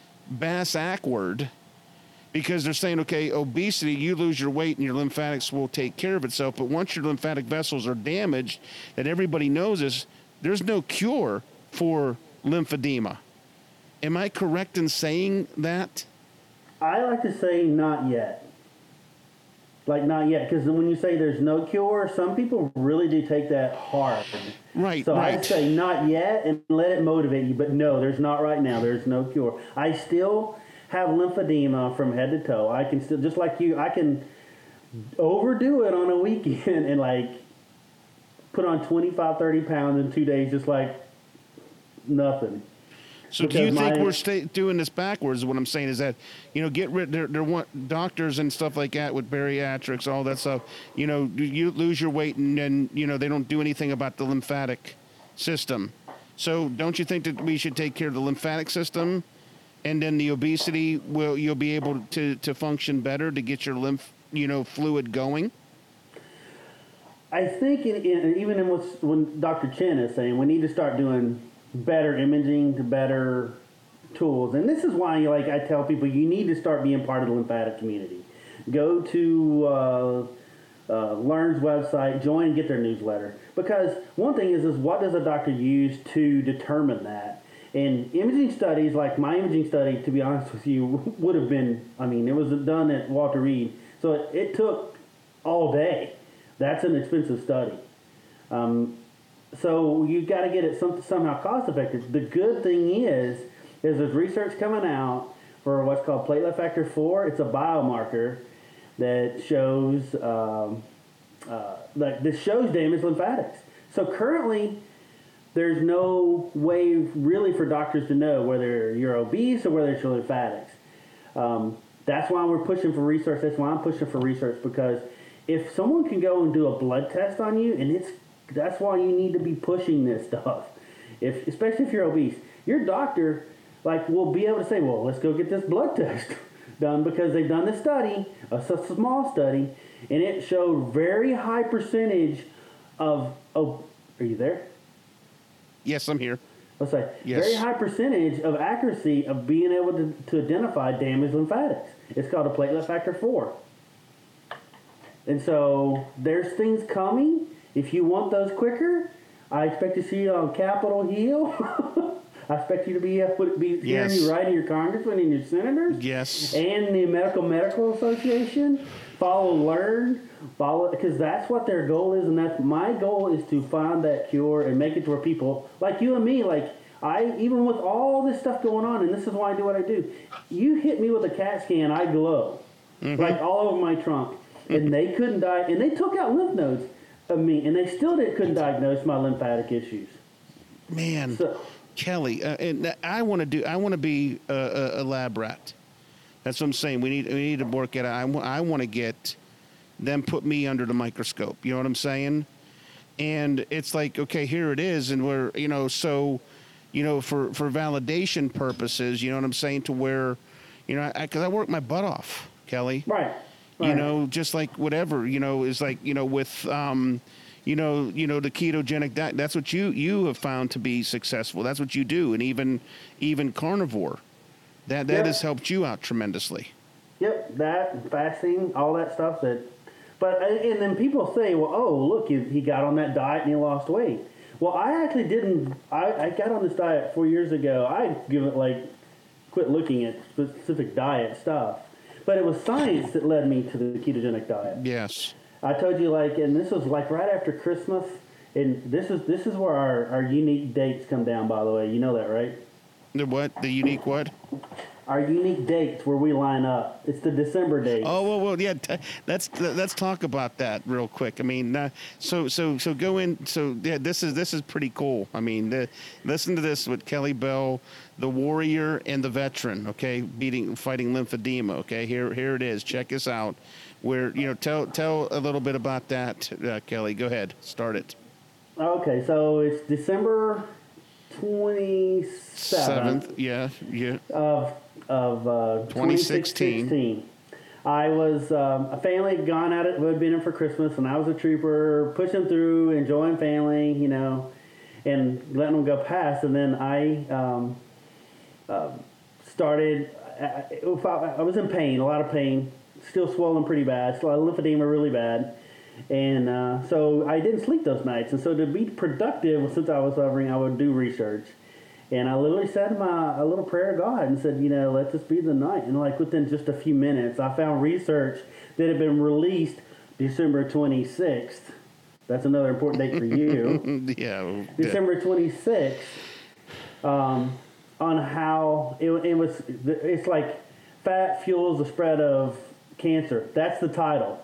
backward, because they're saying, okay, obesity, you lose your weight and your lymphatics will take care of itself. But once your lymphatic vessels are damaged, that everybody knows is there's no cure for lymphedema. Am I correct in saying that? I like to say not yet. Not yet, because when you say there's no cure, some people really do take that hard. Right, so right. I'd say not yet and let it motivate you, but no, there's not right now. There's no cure. I still have lymphedema from head to toe. I can still, just like you, I can overdo it on a weekend and put on 25, 30 pounds in 2 days, just like nothing. So do you think we're doing this backwards? Is what I'm saying is that, get rid. There want doctors and stuff like that with bariatrics, all that stuff. You lose your weight and then they don't do anything about the lymphatic system. So don't you think that we should take care of the lymphatic system, and then the obesity you'll be able to function better to get your lymph fluid going? I think even when Dr. Chen is saying we need to start doing better imaging, to better tools. And this is why, like I tell people, you need to start being part of the lymphatic community. Go to Learn's website, join and get their newsletter. Because one thing is what does a doctor use to determine that? And imaging studies, like my imaging study, to be honest with you, would have been, I mean, it was done at Walter Reed. So it took all day. That's an expensive study. So you got to get it somehow cost effective. The good thing is there's research coming out for what's called platelet factor 4. It's a biomarker that shows shows damaged lymphatics. So currently, there's no way really for doctors to know whether you're obese or whether it's your lymphatics. That's why we're pushing for research. That's why I'm pushing for research, because if someone can go and do a blood test on you, and that's why you need to be pushing this stuff. Especially if you're obese, your doctor will be able to say, well, let's go get this blood test done, because they've done this study, a small study, and it showed very high percentage of. Oh, are you there? Yes, I'm here. Let's say yes. Very high percentage of accuracy of being able to identify damaged lymphatics. It's called a platelet factor 4. And so there's things coming. If you want those quicker, I expect to see you on Capitol Hill. I expect you to be hearing yes. you writing your congressmen and your senators. Yes. And the Medical Association. Learn, because that's what their goal is, and that's my goal, is to find that cure and make it to where people like you and me, even with all this stuff going on, and this is why I do what I do. You hit me with a CAT scan, I glow, all over my trunk, and they couldn't and they took out lymph nodes of me, and they still couldn't diagnose my lymphatic issues. Man, Kelly, and I want to be a lab rat. That's what I'm saying. We need to work it out. I want to get them put me under the microscope. You know what I'm saying? And it's like, okay, here it is, and we're for validation purposes. You know what I'm saying? To where, because I work my butt off, Kelly. Right. Just like whatever. Is like with the ketogenic diet. That's what you have found to be successful. That's what you do, and even carnivore. That has helped you out tremendously. Yep, that fasting, all that stuff. And then people say, well, oh, look, he got on that diet and he lost weight. Well, I actually didn't. I got on this diet 4 years ago. I quit looking at specific diet stuff. But it was science that led me to the ketogenic diet. Yes. I told you, and this was right after Christmas, and this is where our unique dates come down, by the way. You know that, right? The what? The unique what? Our unique dates where we line up. It's the December dates. Oh, well, yeah. Let's talk about that real quick. I mean, so go in. So yeah, this is pretty cool. I mean, listen to this with Kelly Bell, the warrior and the veteran. Okay, fighting lymphedema. Okay, here it is. Check us out. Where tell a little bit about that, Kelly. Go ahead, start it. Okay, so it's December 27th. Yeah. Of 2016. I was a family had gone out. We had been in for Christmas, and I was a trooper, pushing through, enjoying family, and letting them go past. And then I started. I was in pain, a lot of pain, still swollen pretty bad, still lymphedema really bad. And so I didn't sleep those nights. And so to be productive, since I was suffering, I would do research. And I literally said a little prayer to God and said, let this be the night. And within just a few minutes, I found research that had been released December 26th. That's another important date for you. Yeah. December 26th, on how it's like fat fuels the spread of cancer. That's the title.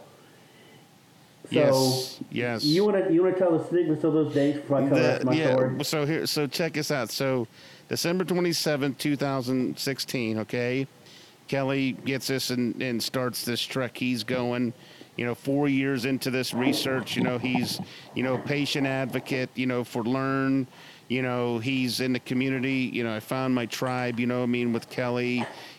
So yes. You want to tell the stigmas of those dates before I tell my story? So check us out. So December 27th, 2016. Okay, Kelly gets this and starts this trek. He's going, 4 years into this research. He's patient advocate. For Learn. He's in the community. I found my tribe. With Kelly.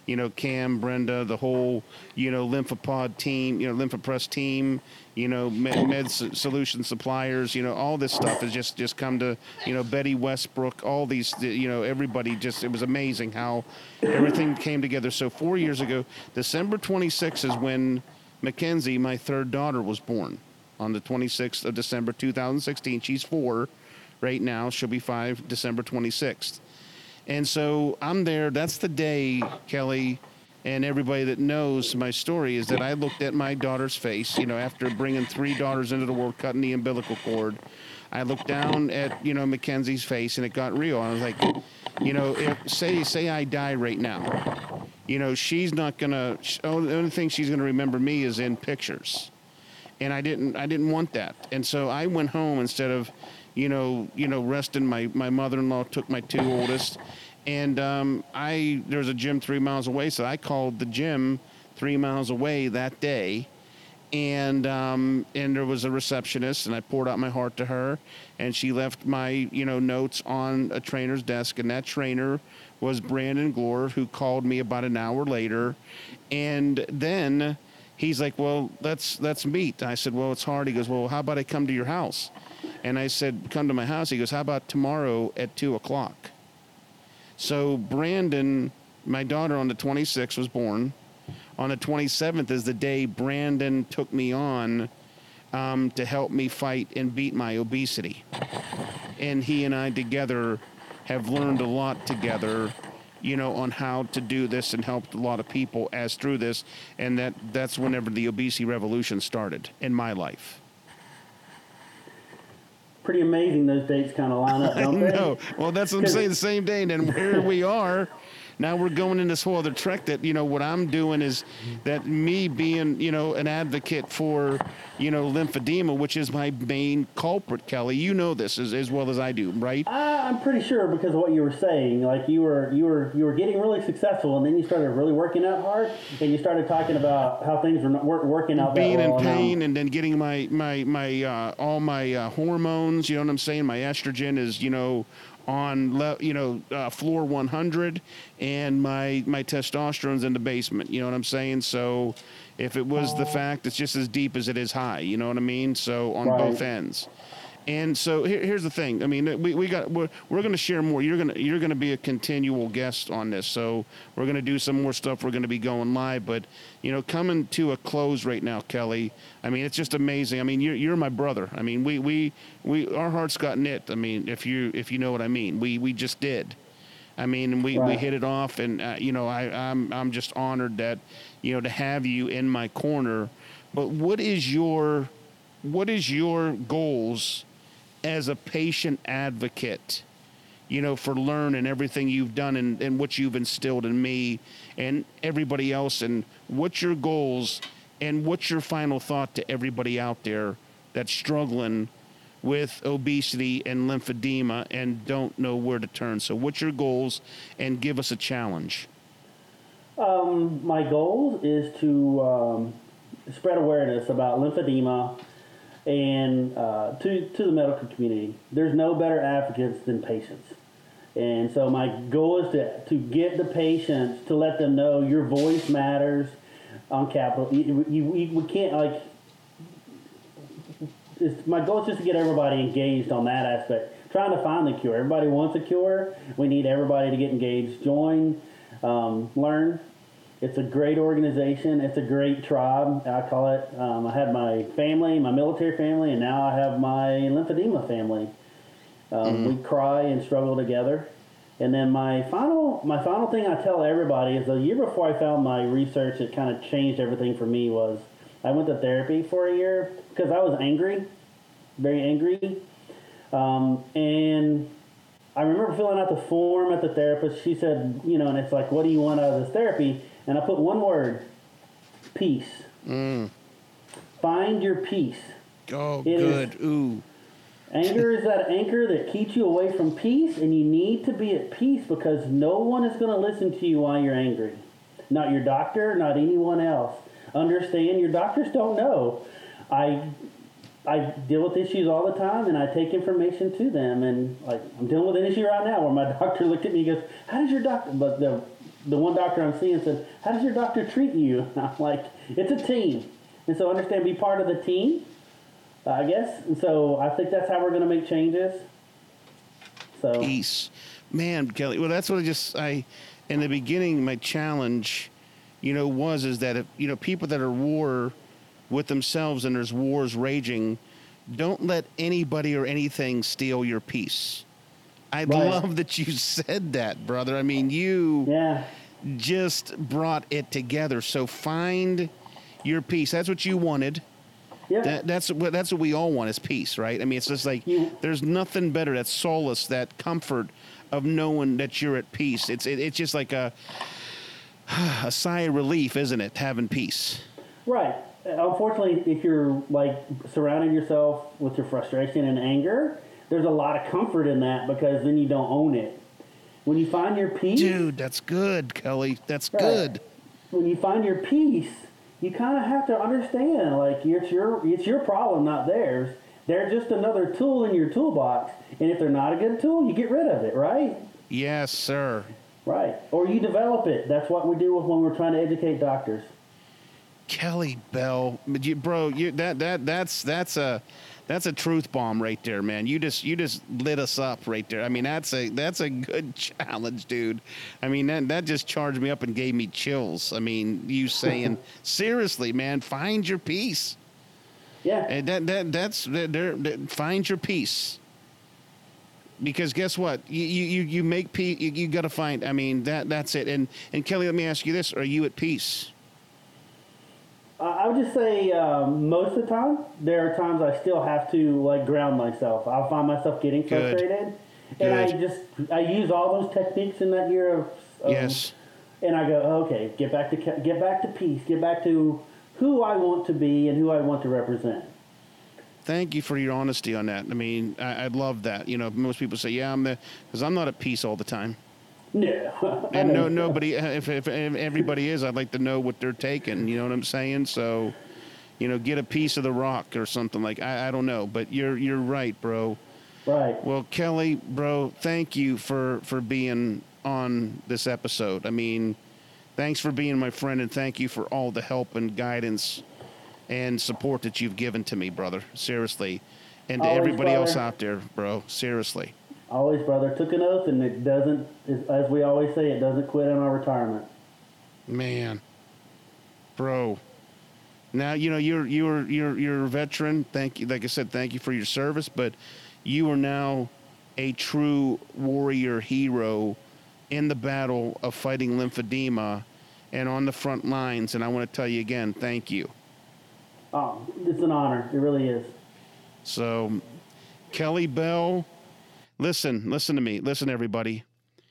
Cam, Brenda, the whole, Lymphopod team, Lymphopress team, Med Solution Suppliers, all this stuff has just come to, Betty Westbrook, all these, everybody it was amazing how everything came together. So 4 years ago, December 26th is when Mackenzie, my third daughter, was born. On the 26th of December 2016. She's 4 right now. She'll be 5 December 26th. And so I'm there. That's the day, Kelly, and everybody that knows my story, is that I looked at my daughter's face, after bringing 3 daughters into the world, cutting the umbilical cord. I looked down at, Mackenzie's face, and it got real. I was like, say I die right now, she's not going to, the only thing she's going to remember me is in pictures. And I didn't want that. And so I went home instead of, resting. My mother-in-law took my 2 oldest, and there's a gym 3 miles away, so I called the gym 3 miles away that day, and there was a receptionist, and I poured out my heart to her, and she left my notes on a trainer's desk, and that trainer was Brandon Glore, who called me about an hour later, and then he's like, well, let's meet. I said, well, it's hard. He goes, well, how about I come to your house? And I said, come to my house. He goes, how about tomorrow at 2:00? So Brandon, my daughter on the 26th was born. On the 27th is the day Brandon took me on to help me fight and beat my obesity. And he and I together have learned a lot together, on how to do this, and helped a lot of people through this. And that's whenever the obesity revolution started in my life. Pretty amazing those dates kind of line up, don't they? I know. Well, that's what I'm saying, the same day. And then here we are. Now we're going in this whole other trek that, what I'm doing is that me being, an advocate for, lymphedema, which is my main culprit, Kelly. You know this as well as I do, right? I'm pretty sure, because of what you were saying. Like you were getting really successful, and then you started really working out hard, and you started talking about how things were not working out. Being in pain, and then getting my all my hormones. You know what I'm saying? My estrogen is on floor 100, and my testosterone's in the basement. You know what I'm saying? So if it was the fact, it's just as deep as it is high. You know what I mean? So on both ends. And so here's the thing. I mean, we're going to share more. You're going to be a continual guest on this. So we're going to do some more stuff. We're going to be going live, but coming to a close right now, Kelly. I mean, it's just amazing. I mean, you're my brother. I mean, we our hearts got knit. I mean, if you know what I mean, we just did. I mean, we hit it off, and I'm just honored that to have you in my corner. But what is your goals as a patient advocate, for learning everything you've done and what you've instilled in me and everybody else, and what's your goals and what's your final thought to everybody out there that's struggling with obesity and lymphedema and don't know where to turn? So what's your goals, and give us a challenge. My goal is to spread awareness about lymphedema and to the medical community. There's no better advocates than patients. And so my goal is to get the patients, to let them know your voice matters on Capitol. We can't, my goal is just to get everybody engaged on that aspect, trying to find the cure. Everybody wants a cure. We need everybody to get engaged, join, learn. It's a great organization. It's a great tribe, I call it. I had my family, my military family, and now I have my lymphedema family. We cry and struggle together. And then my final thing I tell everybody is, the year before I found my research that kind of changed everything for me was I went to therapy for a year because I was angry, very angry. And I remember filling out the form at the therapist. She said, and it's like, what do you want out of this therapy? And I put one word: peace. Find your peace. Oh, good. Ooh. Anger is that anchor that keeps you away from peace, and you need to be at peace because no one is going to listen to you while you're angry. Not your doctor, not anyone else. Understand, your doctors don't know. I deal with issues all the time, and I take information to them. And I'm dealing with an issue right now where my doctor looked at me and goes, "How does your doctor?" But the one doctor I'm seeing said, "How does your doctor treat you?" And I'm like, "It's a team." And so understand, be part of the team, I guess. And so I think that's how we're going to make changes. So Peace. Man, Kelly, well, that's what in the beginning, my challenge, is that if, people that are war with themselves and there's wars raging, don't let anybody or anything steal your peace. I love that you said that, brother. I mean, you just brought it together. So find your peace. That's what you wanted. Yeah. That's what we all want is peace, right? I mean, it's just like there's nothing better, that solace, that comfort of knowing that you're at peace. It's just like a sigh of relief, isn't it, having peace? Right. Unfortunately, if you're like surrounding yourself with your frustration and anger, there's a lot of comfort in that because then you don't own it. When you find your peace... Dude, that's good, Kelly. That's good. When you find your peace, you kind of have to understand, like, it's your problem, not theirs. They're just another tool in your toolbox. And if they're not a good tool, you get rid of it, right? Yes, sir. Right. Or you develop it. That's what we do when we're trying to educate doctors. Kelly Bell, bro, that's a truth bomb right there, man. You just lit us up right there. I mean, that's a good challenge, dude. I mean, that just charged me up and gave me chills. I mean, you saying seriously, man, find your peace. Yeah. And find your peace. Because guess what? You make peace. You got to find. I mean, that's it. And Kelly, let me ask you this: are you at peace? I would just say most of the time, there are times I still have to like ground myself. I'll find myself getting frustrated, and I use all those techniques in that year of yes. And I go, okay, get back to peace, get back to who I want to be and who I want to represent. Thank you for your honesty on that. I mean, I love that. Most people say, yeah, because I'm not at peace all the time. No. And nobody, if everybody is, I'd like to know what they're taking. You know what I'm saying? So, get a piece of the rock or something like, I don't know, but you're right, bro. Right. Well, Kelly, bro, thank you for being on this episode. I mean, thanks for being my friend, and thank you for all the help and guidance and support that you've given to me, brother. Seriously. And to everybody else out there, bro. Seriously. Always, brother. Took an oath, and it doesn't, as we always say, it doesn't quit on our retirement. Man, bro. Now you're a veteran. Thank you. Like I said, thank you for your service. But you are now a true warrior hero in the battle of fighting lymphedema and on the front lines. And I want to tell you again, thank you. Oh, it's an honor. It really is. So, Kelly Bell. Listen to me. Listen, everybody.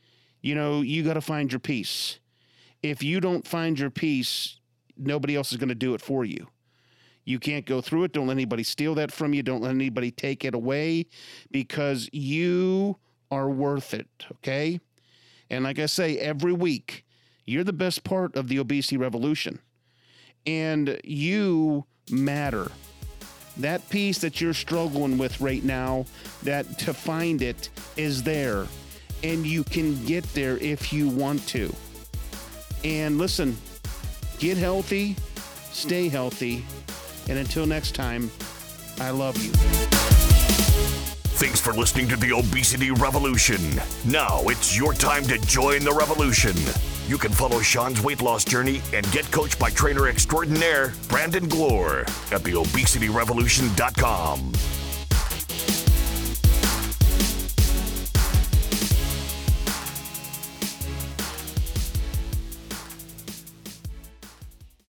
You got to find your peace. If you don't find your peace, nobody else is going to do it for you. You can't go through it. Don't let anybody steal that from you. Don't let anybody take it away, because you are worth it, okay? And like I say, every week, you're the best part of the obesity revolution. And you matter. That piece that you're struggling with right now, that to find it is there, and you can get there if you want to. And listen, get healthy, stay healthy, and until next time, I love you. Thanks for listening to the Obesity Revolution. Now it's your time to join the revolution. You can follow Sean's weight loss journey and get coached by trainer extraordinaire Brandon Glore at theobesityrevolution.com.